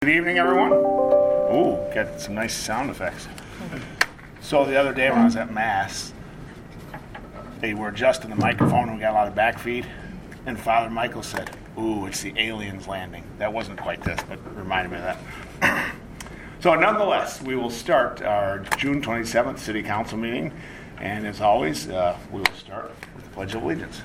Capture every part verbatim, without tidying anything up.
Good evening, everyone. Ooh, got some nice sound effects. So the other day when I was at Mass, they were adjusting the microphone and we got a lot of back feed. And Father Michael said, ooh, it's the aliens landing. That wasn't quite this, but reminded me of that. So nonetheless, we will start our June twenty-seventh City Council meeting. And as always, uh, we will start with the Pledge of Allegiance.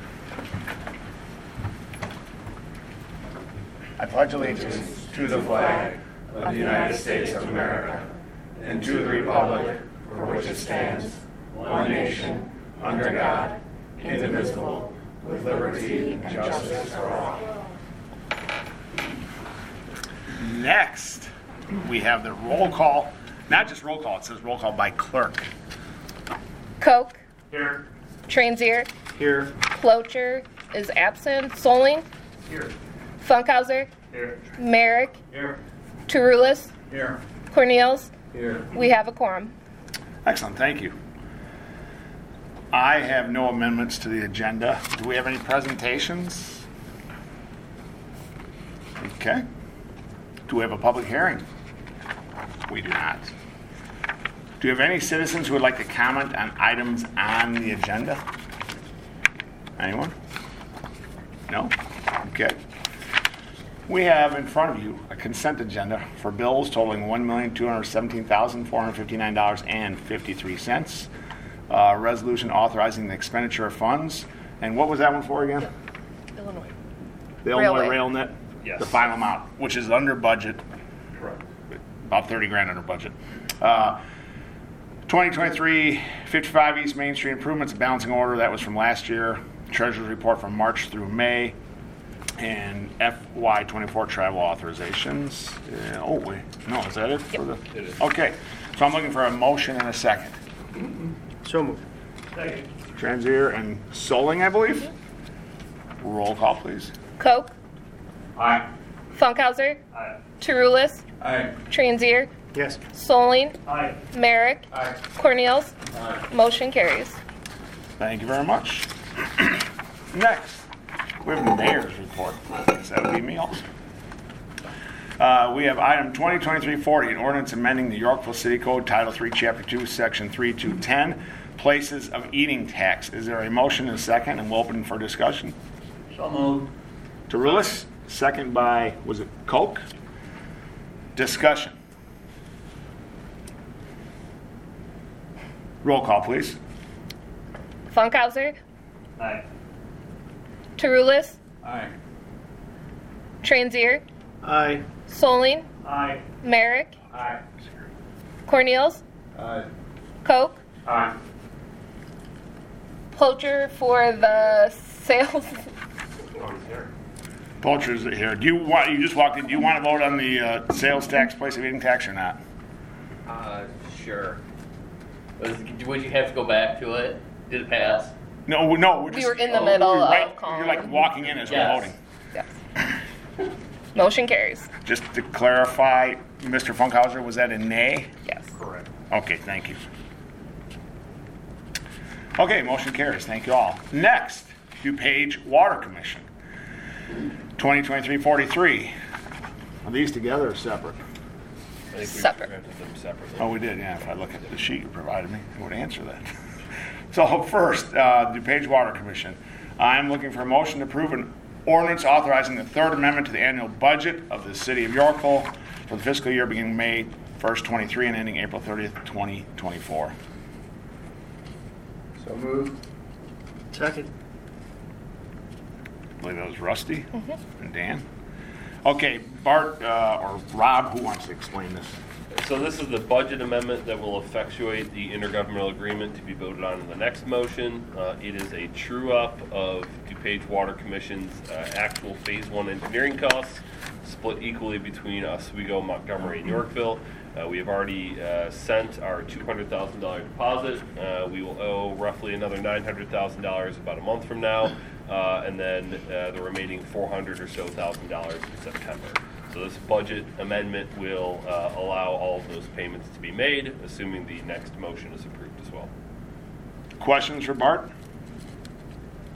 I pledge allegiance to the flag of the United States of America and to the republic for which it stands, one nation, under God, indivisible, with liberty and justice for all. Next, we have the roll call. Not just roll call, it says roll call by clerk. Koch. Here. Transier. Here. Plocher is absent. Soling. Here. Funkhauser. Here. Merrick. Here. Turulis. Here. Cornels. Here. We have a quorum. Excellent, thank you. I have no amendments to the agenda. Do we have any presentations? Okay. Do we have a public hearing? We do not. Do you have any citizens who would like to comment on items on the agenda? Anyone? No? Okay. We have in front of you a consent agenda for bills totaling one million two hundred seventeen thousand four hundred fifty-nine dollars and fifty-three cents. Uh, resolution authorizing the expenditure of funds. And what was that one for again? Illinois. The Illinois Railway. RailNet? Yes. The final amount, which is under budget. Correct. About thirty grand under budget. Uh, twenty twenty-three fifty-five East Main Street improvements, balancing order. That was from last year. Treasurer's report from March through May. And F Y twenty-four travel authorizations. Uh, oh, wait. No, is that it? For the, It is. Okay. So I'm looking for a motion and a second. So moved. Second. Transier and Soling, I believe. Roll call, please. Koch. Aye. Funkhauser. Aye. Turulis. Aye. Transier. Yes. Soling. Aye. Merrick. Aye. Cornels. Aye. Motion carries. Thank you very much. Next, we have the mayor's report. I guess that would be me also. Uh, we have item twenty twenty-three forty, an ordinance amending the Yorkville City Code, Title three, Chapter two, Section three two ten, Places of Eating Tax. Is there a motion and a second? And we'll open for discussion. So moved. Turulis, second by, was it Koch? Discussion. Roll call, please. Funkhauser. Aye. Turulis. Aye. Transier. Aye. Soling. Aye. Merrick. Aye. Cornels. Aye. Koch. Aye. Plocher for the sales. Poulter's here. Do you want? You just walked in. Do you want to vote on the uh, sales tax, place of eating tax, or not? Uh, sure. Was, would you have to go back to it? Did it pass? No, no. We're We just, were in the oh, middle we're right, of calling. You're like walking in as Yes. we're voting. Yes. Motion carries. Just to clarify, Mister Funkhauser, was that a nay? Yes. Correct. Okay, thank you. Okay, motion carries. Thank you all. Next, DuPage Water Commission. twenty twenty-three forty-three. Are these together or separate? I think we Separate. presented them separately. Oh, we did, yeah. If I look at the sheet you provided me, I would answer that. So first, uh, DuPage Water Commission. I'm looking for a motion to approve an ordinance authorizing the third amendment to the annual budget of the city of Yorkville for the fiscal year beginning May first, twenty-three and ending April thirtieth, twenty twenty-four. So moved. Second. I believe that was Rusty and Dan. Okay, Bart uh, or Rob, who wants to explain this? So this is the budget amendment that will effectuate the intergovernmental agreement to be voted on in the next motion. Uh, it is a true-up of DuPage Water Commission's uh, actual Phase One engineering costs, split equally between Oswego, Montgomery, and Yorkville. Uh, we have already uh, sent our two hundred thousand dollars deposit. Uh, we will owe roughly another nine hundred thousand dollars about a month from now, uh, and then uh, the remaining four hundred or so thousand dollars in September. So this budget amendment will uh, allow all of those payments to be made, assuming the next motion is approved as well. Questions for Bart?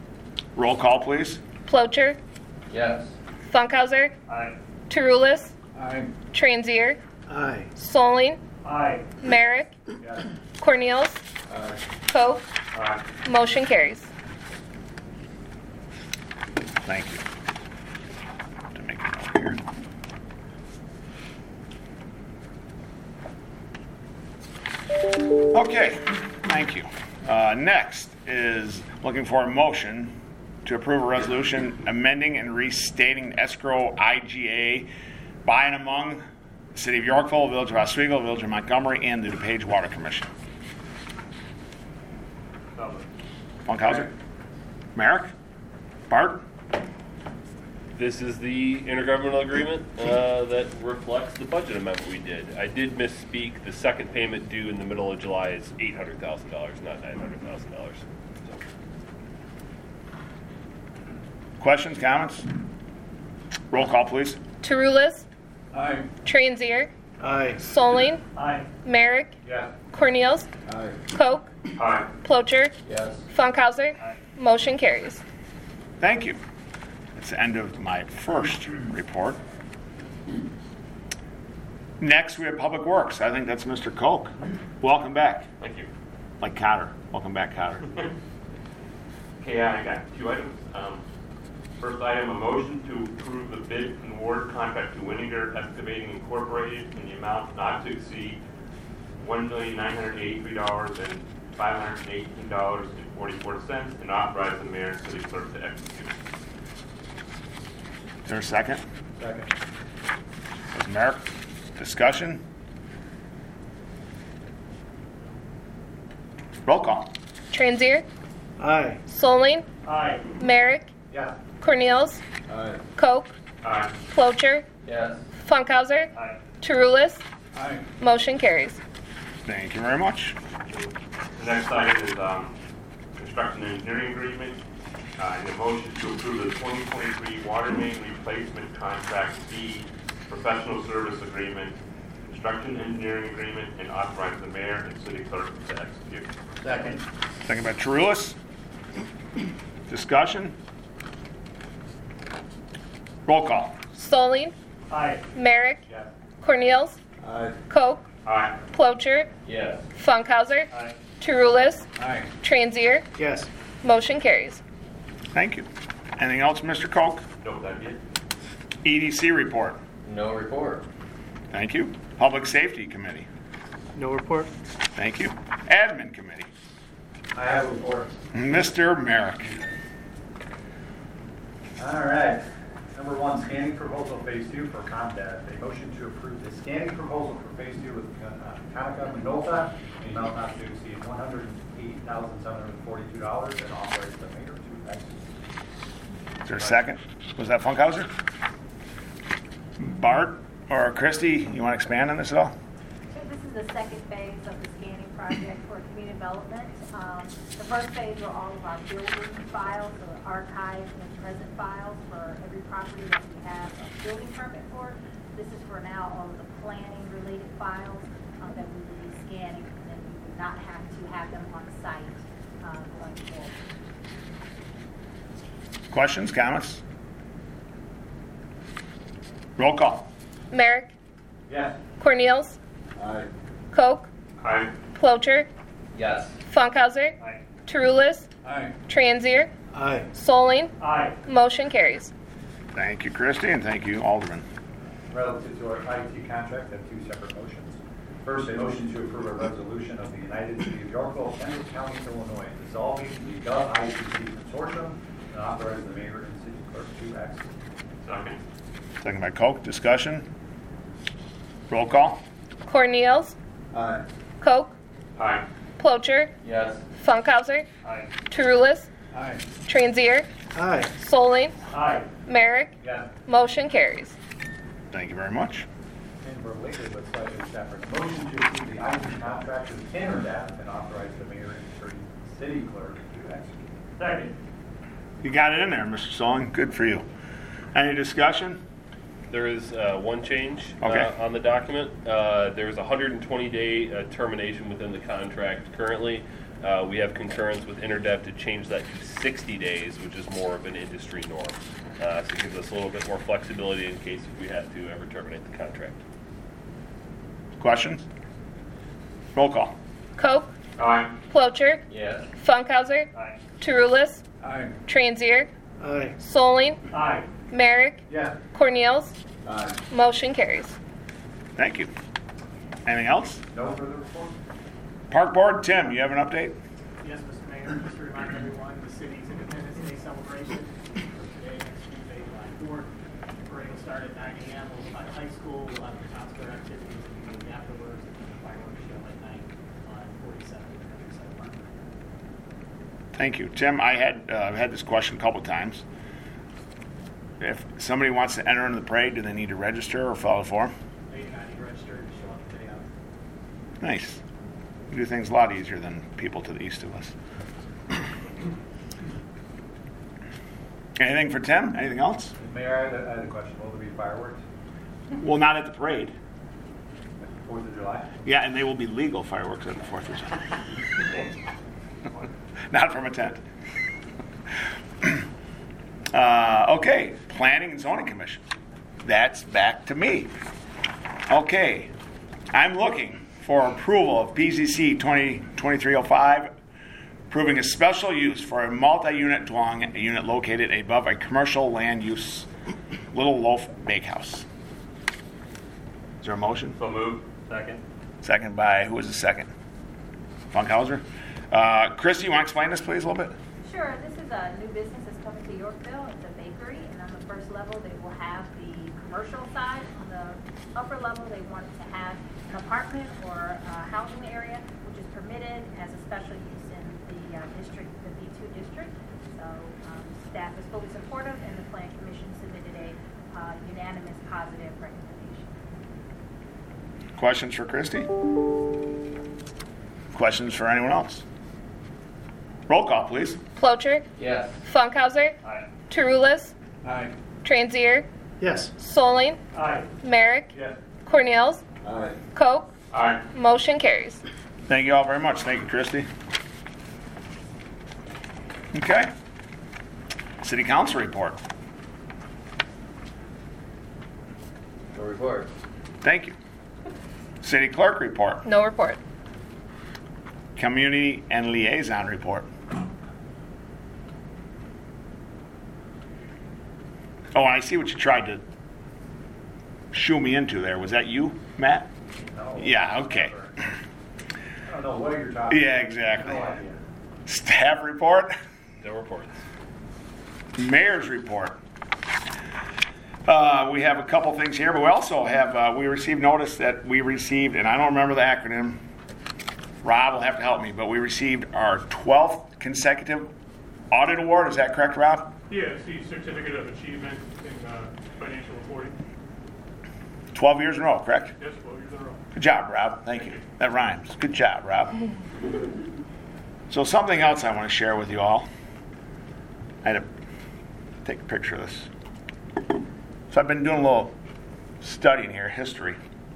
Roll call, please. Plocher. Yes. Funkhauser. Aye. Turulis. Aye. Transier, Aye. Solling, Aye. Merrick, Yes. Cornelius, Aye. Koch. Aye. Motion carries. Thank you. To make a note here. Okay, thank you. Uh, next is looking for a motion to approve a resolution amending and restating escrow I G A by and among the City of Yorkville, Village of Oswego, Village of Montgomery, and the DuPage Water Commission. Funkhauser? Merrick? Bart? This is the intergovernmental agreement uh, that reflects the budget amendment we did. I did misspeak. The second payment due in the middle of July is eight hundred thousand dollars, not nine hundred thousand dollars. So. Questions, comments? Roll call, please. Tarulis, Aye. Transier, Aye. Solling, Aye. Merrick, Yes. Cornelius, Aye. Koch, Aye. Plocher, Yes. Funkhauser. Motion carries. Thank you. That's the end of my first report. Next, we have Public Works. I think that's Mister Koch. Welcome back. Thank you. Like Cotter. Welcome back, Cotter. Okay, I got two items. Um, First item, a motion to approve the bid and award contract to Winninger Excavating Incorporated in the amount not to exceed one million nine hundred eighty-three thousand five hundred eighteen dollars and forty-four cents and authorize the mayor and city clerk to execute. Is there a second? Second. Ms. Merrick, discussion? Roll call. Transier, Aye. Solling, Aye. Merrick, Yes. Cornelius, Aye. Koch, Aye. Plocher, Yes. Funkhauser, Aye. Tarulis. Aye. Motion carries. Thank you very much. The next item is um, construction engineering agreement. Uh, and a motion to approve the twenty twenty-three water main replacement contract B professional service agreement, construction engineering agreement, and authorize the mayor and city clerk to execute. Second. Second by Tarulis. Discussion? Roll call. Solling, Aye. Merrick, Yes. Cornelius, Aye. Koch, Aye. Plocher, Yes. Funkhauser, Aye. Tarulis, Aye. Transier. Yes. Motion carries. Thank you. Anything else, Mister Koch? Nope, that's it. E D C report. No report. Thank you. Public Safety Committee. No report. Thank you. Admin Committee. I have a report. Mister Merrick. All right. Number one, scanning proposal phase two for Comdat. A motion to approve the scanning proposal for phase two with uh, Konica Minolta, in the amount not to exceed one hundred eighty thousand seven hundred forty-two dollars and authorize the mayor to execute. Is there a second? Was that Funkhauser? Bart or Christie, you want to expand on this at all? So this is the second phase of the scanning project for community development. Um, the first phase are all of our building files, the archives and present files for every property that we have a building permit for. This is for now all of the planning related files um, that we will be scanning, and then we would not have to have them on site uh, going forward. Questions, comments? Roll call. Merrick, Yes. Cornelius, Aye. Koch, Aye. Plocher, Yes. Funkhauser, Aye. Tarulis, Aye. Transier. Aye. Solling. Aye. Motion carries. Thank you, Christie, and thank you, Alderman. Relative to our I T contract, I have two separate motions. First, a motion to approve a resolution of the United City of Yorkville, Kendall County, Illinois, dissolving the Gov I T C consortium and authorize the mayor and city clerk to execute. Second. Second by Koch. Discussion? Roll call. Cornelius, Aye. Koch, Aye. Plocher, Yes. Funkhauser, Aye. Tarulis, Aye. Transier, Aye. Solling, Aye. Merrick. Yes. Motion carries. Thank you very much. And related but slightly separate, motion to approve the I T contract with Interdat and authorize the mayor and city clerk to execute. Second. You got it in there, Mister Solling. Good for you. Any discussion? There is uh, one change Okay. uh, on the document. Uh, There's a one hundred twenty day uh, termination within the contract currently. Uh, We have concurrence with Interdev to change that to sixty days, which is more of an industry norm. Uh, so it gives us a little bit more flexibility in case if we have to ever terminate the contract. Questions? Roll call. Cope, Aye. Plocher, Yes. Funkhauser, Aye. Turulis, Aye. Transier, Aye. Solling, Aye. Merrick, Yes. Cornels. Aye. Motion carries. Thank you. Anything else? No further report? Park Board, Tim, you have an update? Yes, Mister Mayor, just to remind everyone, the city's Independence Day celebration for today, next Tuesday, July fourth. Parade will start at nine A M We'll be by the high school. We'll have the town square activities immediately afterwards, and the fireworks show at night on forty-seven Countryside Park. Thank you. Tim, I had uh, had this question a couple times. If somebody wants to enter into the parade, do they need to register or fill out a form? They do not need to register to show up the day of. Nice. We do things a lot easier than people to the east of us. Anything for Tim? Anything else? Mayor, I had a, I had a question. Will there be fireworks? Well, not at the parade. Fourth of July? Yeah, and they will be legal fireworks at the fourth of July. Not from a tent. uh, okay, Planning and Zoning Commission. That's back to me. Okay, I'm looking for approval of P Z C twenty twenty-three oh five, approving a special use for a multi-unit dwelling unit located above a commercial land use Little Loaf Bakehouse. Is there a motion? So moved. Second. Second by, who was the second? Funkhauser? Uh, Christy, you want to explain this, please, a little bit? Sure, this is a new business that's coming to Yorkville. It's a bakery, and on the first level, they will have the commercial side. On the upper level, they want to have an apartment or a housing area, which is permitted as a special use in the uh, district, the B two district. So um, staff is fully supportive, and the Plan Commission submitted a uh, unanimous positive recommendation. Questions for Christy? Questions for anyone else? Roll call, please. Plocher, Yes. Funkhauser, Aye. Turulis, Aye. Transier, Yes. Solling, Aye. Merrick, Yes. Cornels, Aye. Cope. Aye. Motion carries. Thank you all very much. Thank you, Christy. Okay. City Council report. No report. Thank you. City Clerk report. No report. Community and Liaison report. Oh, I see what you tried to shoo me into there. Was that you, Matt? No. Yeah, okay. I don't know what you're talking Yeah, about. exactly. No idea. Staff report. No reports. Mayor's report. Uh, we have a couple things here, but we also have, uh, we received notice that we received, and I don't remember the acronym, Rob will have to help me, but we received our twelfth consecutive audit award. Is that correct, Rob? Yeah, it's the Certificate of Achievement in uh, Financial Reporting. twelve years in a row, correct? Yes, twelve years in a row. Good job, Rob. Thank you. That rhymes. Good job, Rob. So something else I want to share with you all. I had to take a picture of this. So I've been doing a little studying here, history.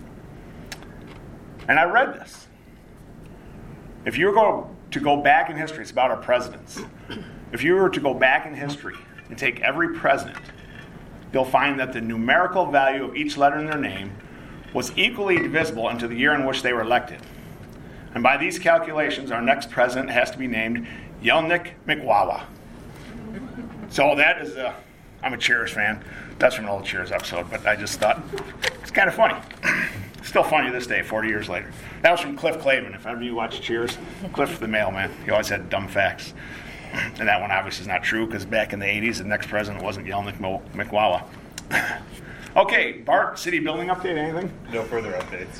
And I read this. If you were going to go back in history, it's about our presidents. If you were to go back in history and take every president, you'll find that the numerical value of each letter in their name was equally divisible into the year in which they were elected. And by these calculations, our next president has to be named Yelnik McWawa. So that is a, I'm a Cheers fan. That's from an old Cheers episode, but I just thought it's kind of funny. Still funny this day, forty years later. That was from Cliff Clavin. If ever you watch Cheers, Cliff the mailman. He always had dumb facts. And that one obviously is not true because back in the eighties, the next president wasn't Yelnik McWawa. Okay, Bart, city building update, anything? No further updates.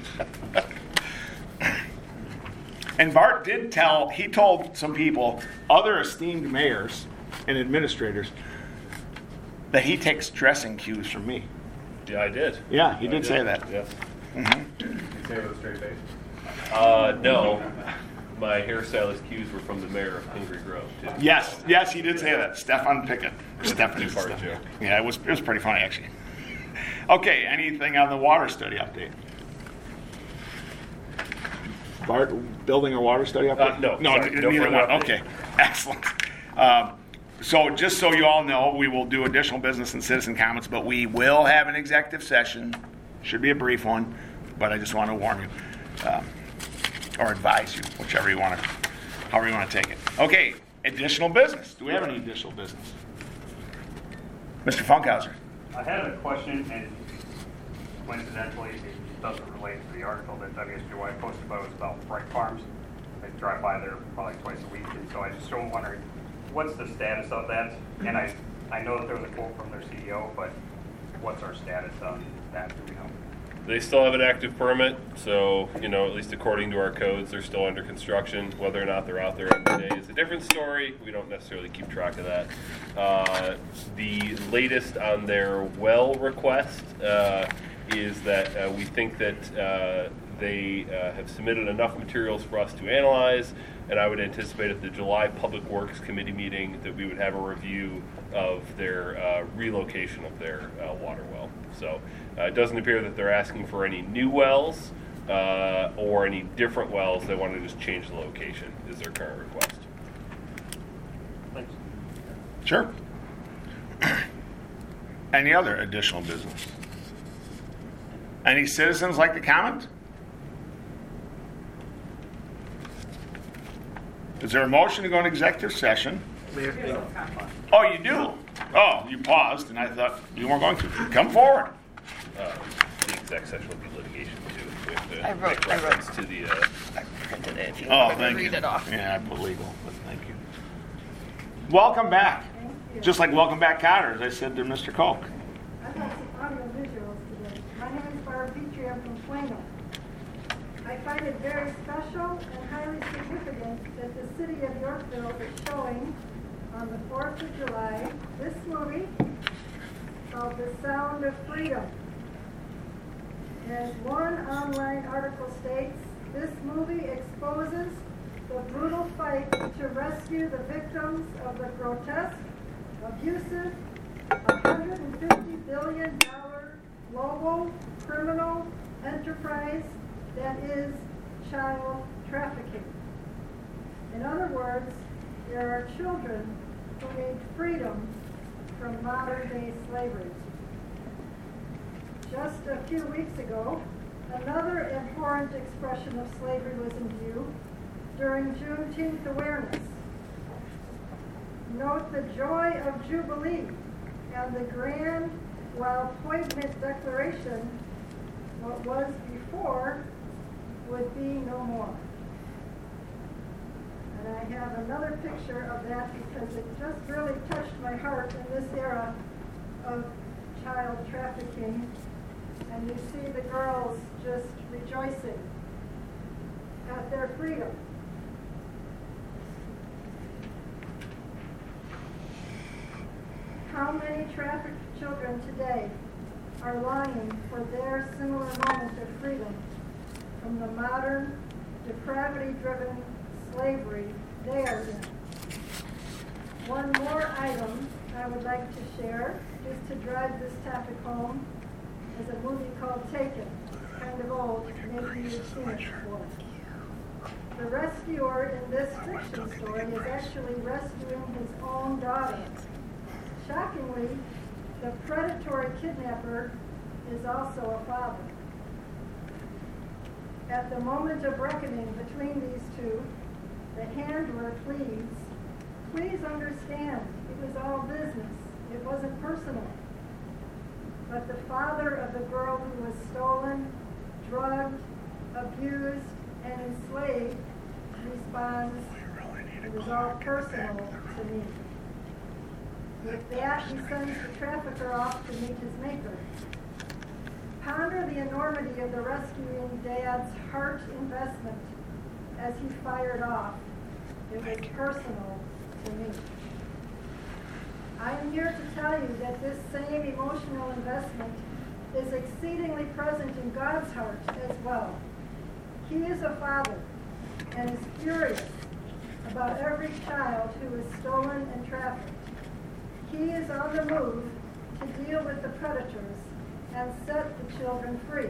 And Bart did tell, he told some people, other esteemed mayors and administrators, that he takes dressing cues from me. Yeah, I did. Yeah, he I did say that. Yes. Did you say it with a straight face? Uh, no. My hairstylist cues were from the mayor of Hungry Grove, too. Yes, yes, he did say that. Stefan Pickett. Stefan. Two-part joke. Yeah, it was, it was pretty funny, actually. Okay, anything on the water study update? Bart, building a water study update? Uh, no, No, sorry, no neither further one. update. Okay, excellent. Um, So just so you all know, we will do additional business and citizen comments, but we will have an executive session. Should be a brief one, but I just want to warn you, um, or advise you, whichever you want to, however you want to take it. Okay, additional business. Do we have any additional business? Mister Funkhauser. I had a question, and coincidentally, it doesn't relate to the article that W S J Y posted, but it was about Bright Farms. I drive by there probably twice a week, and so I just was wondering, what's the status of that? And I, I know that there was a quote from their C E O, but what's our status on that? Do we know? They still have an active permit, so, you know, at least according to our codes, they're still under construction. Whether or not they're out there every day is a different story. We don't necessarily keep track of that. Uh, the latest on their well request uh, is that uh, we think that uh, they uh, have submitted enough materials for us to analyze, and I would anticipate at the July Public Works Committee meeting that we would have a review of their uh, relocation of their uh, water well. So uh, it doesn't appear that they're asking for any new wells uh, or any different wells. They want to just change the location is their current request. Thanks. Sure. Any other additional business? Any citizens like to comment? Is there a motion to go into executive session? Oh, you do? Oh, you paused, and I thought you weren't going to. Come forward. Uh, the exec session will be litigation too. We have to I wrote- make I wrote- reference to the. Uh, I printed it if you Oh, want to thank read you. it off. Yeah, I put legal, but thank you. Welcome back. Just like welcome back, Cotter, as I said to Mister Koch. I've got some audio visuals today. My name is Barb Petrie. I'm from Plano. I find it very special and highly significant that the city of Yorkville is showing on the fourth of July this movie called The Sound of Freedom. As one online article states, this movie exposes the brutal fight to rescue the victims of the grotesque, abusive, one hundred fifty billion dollars global criminal enterprise that is child trafficking. In other words, there are children who need freedom from modern-day slavery. Just a few weeks ago, another abhorrent expression of slavery was in view during Juneteenth awareness. Note the joy of Jubilee and the grand, while poignant declaration, what was before would be no more. And I have another picture of that because it just really touched my heart in this era of child trafficking. And you see the girls just rejoicing at their freedom. How many trafficked children today are longing for their similar moment of freedom from the modern, depravity-driven slavery they are in? One more item I would like to share, just to drive this topic home, is a movie called Taken. Kind of old, maybe you've seen it before. The rescuer in this fiction story is actually rescuing his own daughter. Shockingly, the predatory kidnapper is also a father. At the moment of reckoning between these two, the handler pleads, please understand, it was all business. It wasn't personal. But the father of the girl who was stolen, drugged, abused, and enslaved responds, it was all personal to me. With that, he sends the trafficker off to meet his maker. Ponder the enormity of the rescuing dad's heart investment as he fired off. It was personal to me. I'm here to tell you that this same emotional investment is exceedingly present in God's heart as well. He is a father and is furious about every child who is stolen and trafficked. He is on the move to deal with the predators and set the children free.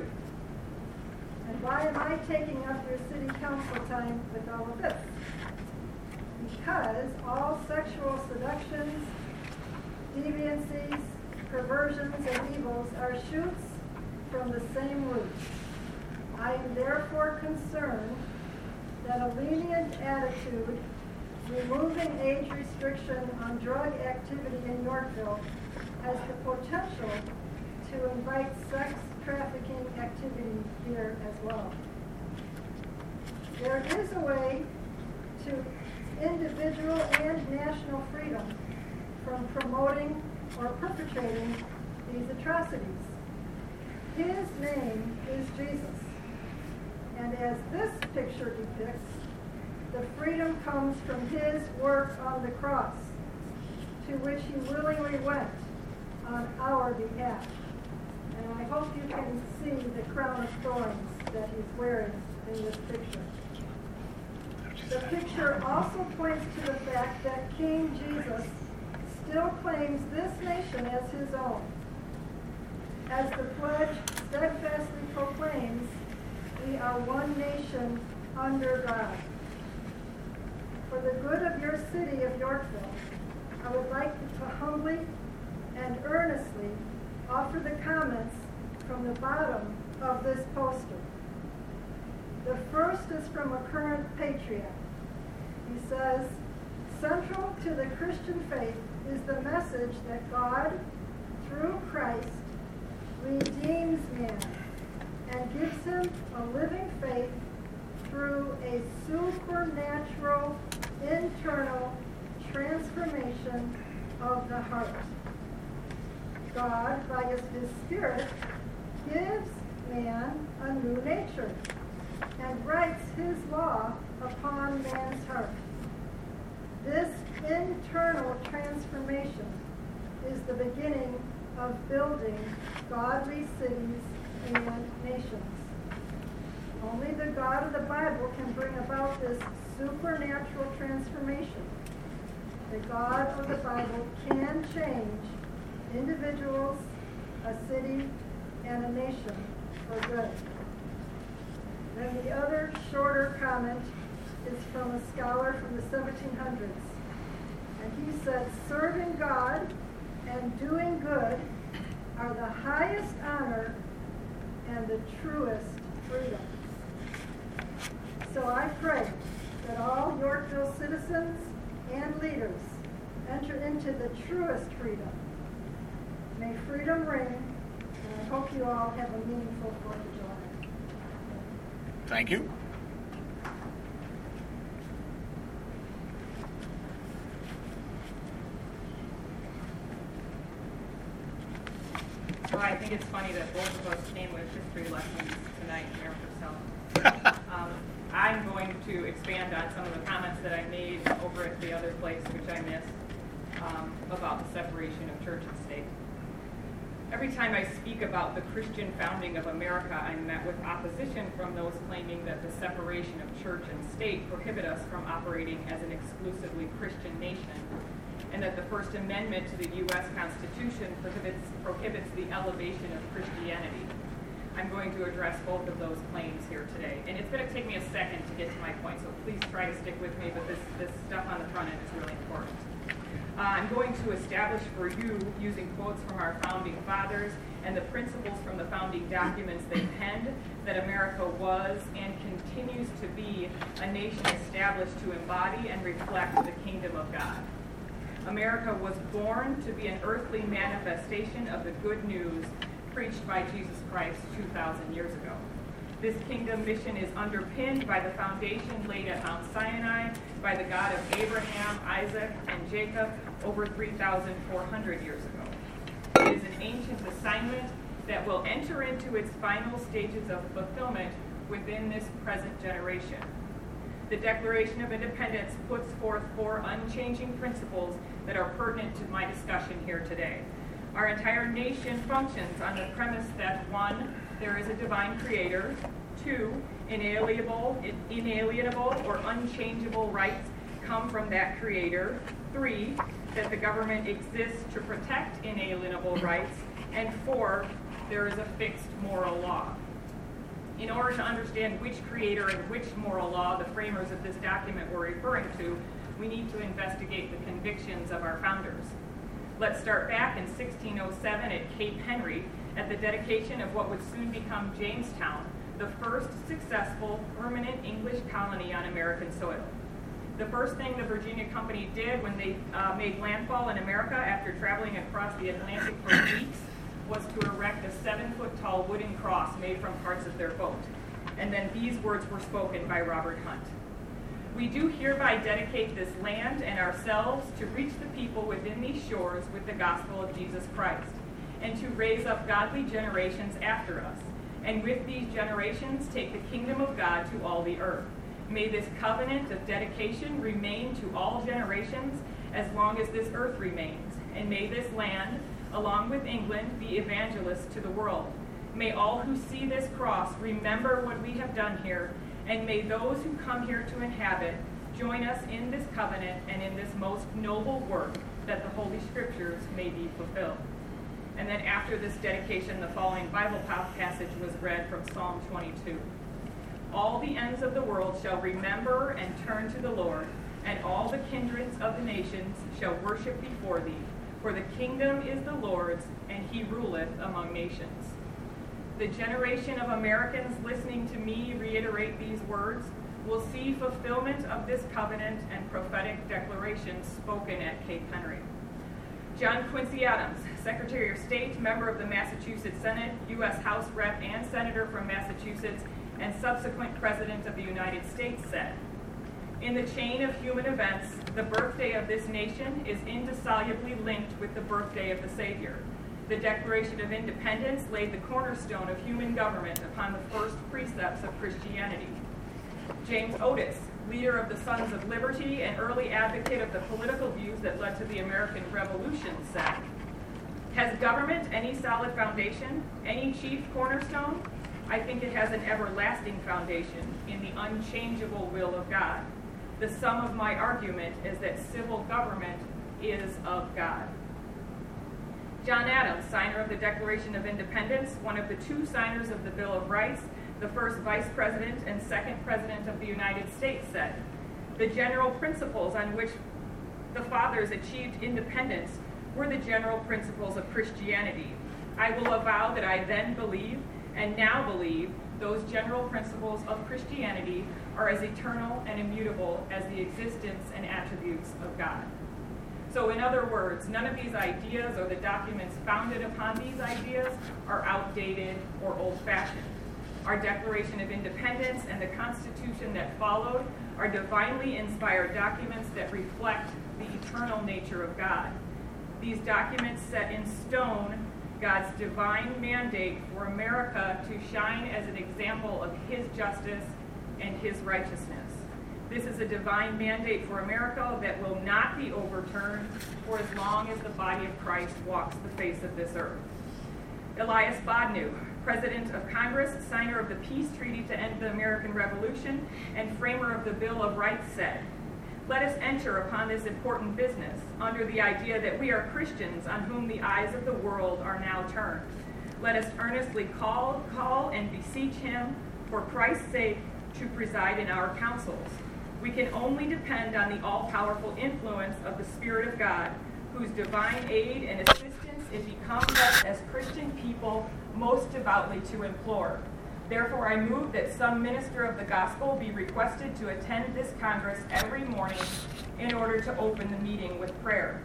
And why am I taking up your city council time with all of this? because all sexual seductions, deviancies, perversions, and evils are shoots from the same root. I am therefore concerned that a lenient attitude, removing age restriction on drug activity in Yorkville, has the potential to invite sex trafficking activity here as well. There is a way to individual and national freedom from promoting or perpetrating these atrocities. His name is Jesus. And as this picture depicts, the freedom comes from his work on the cross, to which he willingly went on our behalf. And I hope you can see the crown of thorns that he's wearing in this picture. The picture also points to the fact that King Jesus still claims this nation as his own. As the pledge steadfastly proclaims, we are one nation under God. For the good of your city of Yorkville, I would like to humbly and earnestly offer the comments from the bottom of this poster. The first is from a current patriot. He says, central to the Christian faith is the message that God, through Christ, redeems man and gives him a living faith through a supernatural internal transformation of the heart. God, by his, his Spirit, gives man a new nature and writes his law upon man's heart. This internal transformation is the beginning of building godly cities and nations. Only the God of the Bible can bring about this supernatural transformation. The God of the Bible can change individuals, a city, and a nation for good. Then the other shorter comment is from a scholar from the seventeen hundreds. And he said, serving God and doing good are the highest honor and the truest freedom. So I pray that all Yorkville citizens and leaders enter into the truest freedom. May freedom ring, and I hope you all have a meaningful Fourth of July. Thank you. Well, I think it's funny that both of us came with history lessons tonight here for self. um, I'm going to expand on some of the comments that I made over at the other place, which I missed, um, about the separation of church and state. Every time I speak about the Christian founding of America, I'm met with opposition from those claiming that the separation of church and state prohibit us from operating as an exclusively Christian nation, and that the First Amendment to the U S Constitution prohibits, prohibits the elevation of Christianity. I'm going to address both of those claims here today. And it's going to take me a second to get to my point, so please try to stick with me, but this, this stuff on the front end is really important. Uh, I'm going to establish for you, using quotes from our founding fathers and the principles from the founding documents they penned, that America was and continues to be a nation established to embody and reflect the kingdom of God. America was born to be an earthly manifestation of the good news preached by Jesus Christ two thousand years ago. This kingdom mission is underpinned by the foundation laid at Mount Sinai by the God of Abraham, Isaac, and Jacob over three thousand four hundred years ago. It is an ancient assignment that will enter into its final stages of fulfillment within this present generation. The Declaration of Independence puts forth four unchanging principles that are pertinent to my discussion here today. Our entire nation functions on the premise that one, there is a divine creator; two, inalienable, inalienable or unchangeable rights come from that creator; three, that the government exists to protect inalienable rights; and four, there is a fixed moral law. In order to understand which creator and which moral law the framers of this document were referring to, we need to investigate the convictions of our founders. Let's start back in sixteen oh seven at Cape Henry at the dedication of what would soon become Jamestown, the first successful permanent English colony on American soil. The first thing the Virginia Company did when they uh, made landfall in America after traveling across the Atlantic for weeks was to erect a seven-foot-tall wooden cross made from parts of their boat. And then these words were spoken by Robert Hunt. We do hereby dedicate this land and ourselves to reach the people within these shores with the gospel of Jesus Christ, and to raise up godly generations after us, and with these generations take the kingdom of God to all the earth. May this covenant of dedication remain to all generations as long as this earth remains, and may this land, along with England, be evangelists to the world. May all who see this cross remember what we have done here, and may those who come here to inhabit join us in this covenant and in this most noble work, that the Holy Scriptures may be fulfilled. And then after this dedication, the following Bible passage was read from Psalm twenty-two. All the ends of the world shall remember and turn to the Lord, and all the kindreds of the nations shall worship before thee. For the kingdom is the Lord's, and he ruleth among nations. The generation of Americans listening to me reiterate these words will see fulfillment of this covenant and prophetic declarations spoken at Cape Henry. John Quincy Adams, Secretary of State, member of the Massachusetts Senate, U S House Rep and Senator from Massachusetts, and subsequent President of the United States, said, "In the chain of human events, the birthday of this nation is indissolubly linked with the birthday of the Savior. The Declaration of Independence laid the cornerstone of human government upon the first precepts of Christianity." James Otis, leader of the Sons of Liberty and early advocate of the political views that led to the American Revolution, said, "Has government any solid foundation, any chief cornerstone? I think it has an everlasting foundation in the unchangeable will of God. The sum of my argument is that civil government is of God." John Adams, signer of the Declaration of Independence, one of the two signers of the Bill of Rights, the first Vice President and second President of the United States, said, "The general principles on which the fathers achieved independence were the general principles of Christianity. I will avow that I then believe, and now believe, those general principles of Christianity are as eternal and immutable as the existence and attributes of God." So in other words, none of these ideas or the documents founded upon these ideas are outdated or old-fashioned. Our Declaration of Independence and the Constitution that followed are divinely inspired documents that reflect the eternal nature of God. These documents set in stone God's divine mandate for America to shine as an example of his justice and his righteousness. This is a divine mandate for America that will not be overturned for as long as the body of Christ walks the face of this earth. Elias Bodnu, President of Congress, signer of the Peace Treaty to end the American Revolution, and framer of the Bill of Rights, said, "Let us enter upon this important business under the idea that we are Christians on whom the eyes of the world are now turned. Let us earnestly call, call and beseech him, for Christ's sake, to preside in our councils. We can only depend on the all-powerful influence of the Spirit of God, whose divine aid and assistance it becomes us as Christian people most devoutly to implore. Therefore, I move that some minister of the gospel be requested to attend this Congress every morning in order to open the meeting with prayer."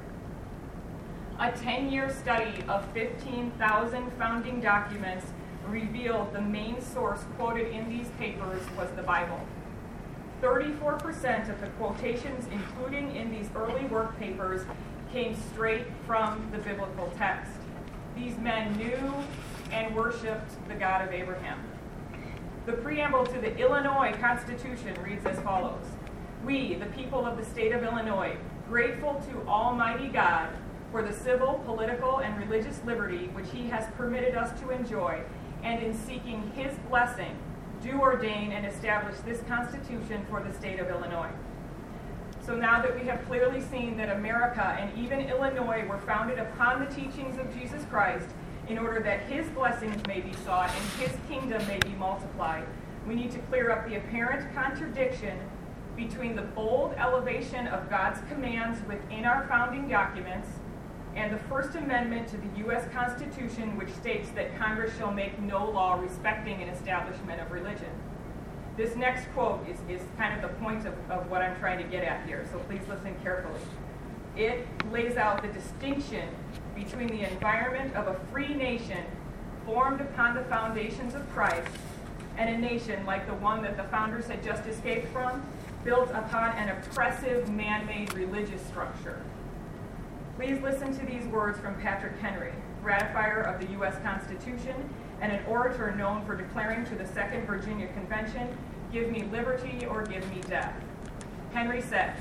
A ten-year study of fifteen thousand founding documents revealed the main source quoted in these papers was the Bible. thirty-four percent of the quotations including in these early work papers came straight from the biblical text. These men knew and worshiped the God of Abraham. The preamble to the Illinois Constitution reads as follows: "We, the people of the state of Illinois, grateful to Almighty God for the civil, political, and religious liberty which he has permitted us to enjoy, and in seeking his blessing, do ordain and establish this Constitution for the state of Illinois." So now that we have clearly seen that America and even Illinois were founded upon the teachings of Jesus Christ in order that his blessings may be sought and his kingdom may be multiplied, we need to clear up the apparent contradiction between the bold elevation of God's commands within our founding documents and the First Amendment to the U S Constitution, which states that Congress shall make no law respecting an establishment of religion. This next quote is, is kind of the point of, of what I'm trying to get at here, so please listen carefully. It lays out the distinction between the environment of a free nation formed upon the foundations of Christ and a nation like the one that the founders had just escaped from, built upon an oppressive man-made religious structure. Please listen to these words from Patrick Henry, ratifier of the U S Constitution and an orator known for declaring to the Second Virginia Convention, "Give me liberty or give me death." Henry said,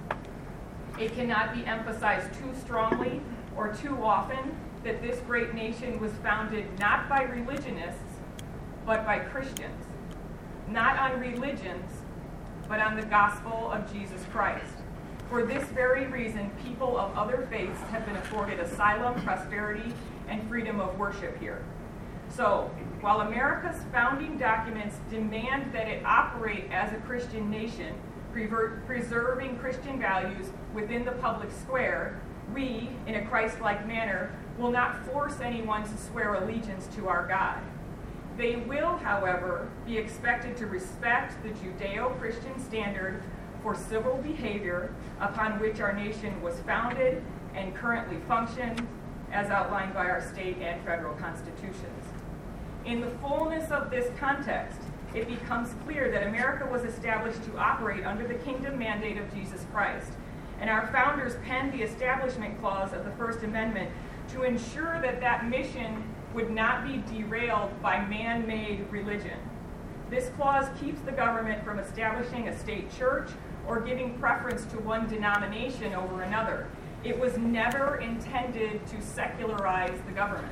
"It cannot be emphasized too strongly or too often that this great nation was founded not by religionists, but by Christians, not on religions, but on the gospel of Jesus Christ. For this very reason, people of other faiths have been afforded asylum, prosperity, and freedom of worship here." So, while America's founding documents demand that it operate as a Christian nation, prever- preserving Christian values within the public square, we, in a Christ-like manner, will not force anyone to swear allegiance to our God. They will, however, be expected to respect the Judeo-Christian standard for civil behavior upon which our nation was founded and currently functions, as outlined by our state and federal constitutions. In the fullness of this context, it becomes clear that America was established to operate under the kingdom mandate of Jesus Christ, and our founders penned the Establishment Clause of the First Amendment to ensure that that mission would not be derailed by man-made religion. This clause keeps the government from establishing a state church or giving preference to one denomination over another. It was never intended to secularize the government.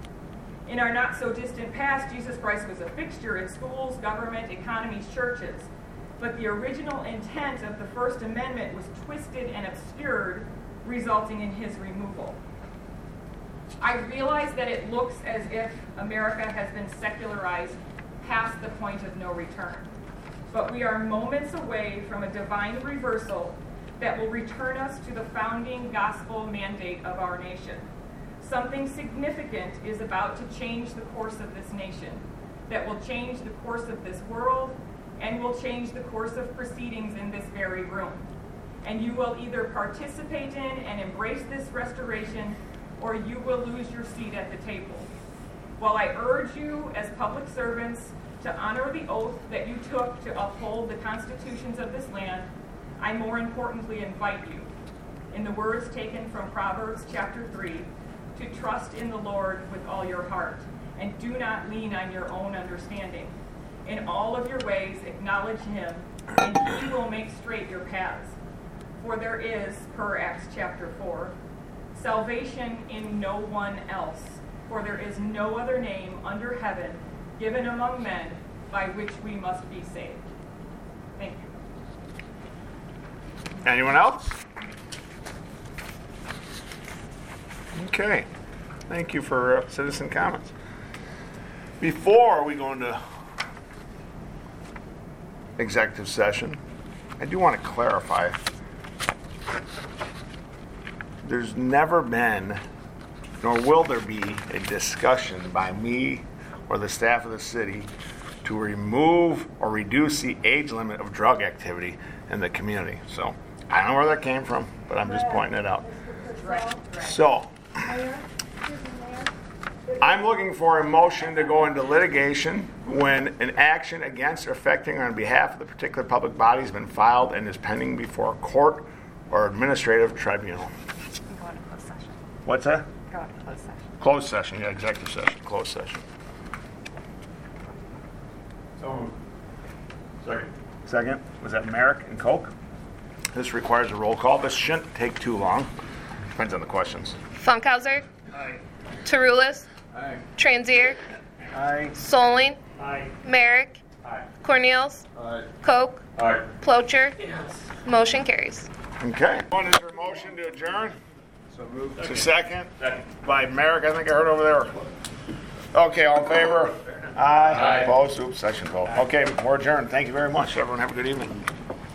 In our not-so-distant past, Jesus Christ was a fixture in schools, government, economies, churches. But the original intent of the First Amendment was twisted and obscured, resulting in his removal. I realize that it looks as if America has been secularized past the point of no return. But we are moments away from a divine reversal that will return us to the founding gospel mandate of our nation. Something significant is about to change the course of this nation, that will change the course of this world, and will change the course of proceedings in this very room. And you will either participate in and embrace this restoration, or you will lose your seat at the table. While I urge you as public servants to honor the oath that you took to uphold the constitutions of this land, I more importantly invite you, in the words taken from Proverbs chapter three, to trust in the Lord with all your heart, and do not lean on your own understanding. In all of your ways acknowledge him, and he will make straight your paths. For there is, per Acts chapter four, salvation in no one else, for there is no other name under heaven given among men by which we must be saved. Thank you. Anyone else? Okay. Thank you for uh, citizen comments. Before we go into executive session, I do want to clarify. There's never been, nor will there be, a discussion by me or the staff of the city to remove or reduce the age limit of drug activity in the community. So I don't know where that came from, but I'm just pointing it out. So I'm looking for a motion to go into litigation when an action against or affecting or on behalf of the particular public body has been filed and is pending before a court or administrative tribunal. Go into closed session. What's that? Go into closed session. Closed session, yeah, executive session, closed session. So moved. Second. Second. Was that Merrick and Koch? This requires a roll call. This shouldn't take too long. Depends on the questions. Funkhauser. Aye. Tarulis. Aye. Transier. Aye. Soling. Aye. Merrick. Aye. Cornels. Aye. Koch. Aye. Plocher. Motion carries. Okay. One is there a motion to adjourn? So moved. To second? Second. By Merrick, I think I heard over there. Okay, all in favor? Aye. Opposed? Oops, session called. Okay, we're adjourned. Thank you very much. Everyone have a good evening.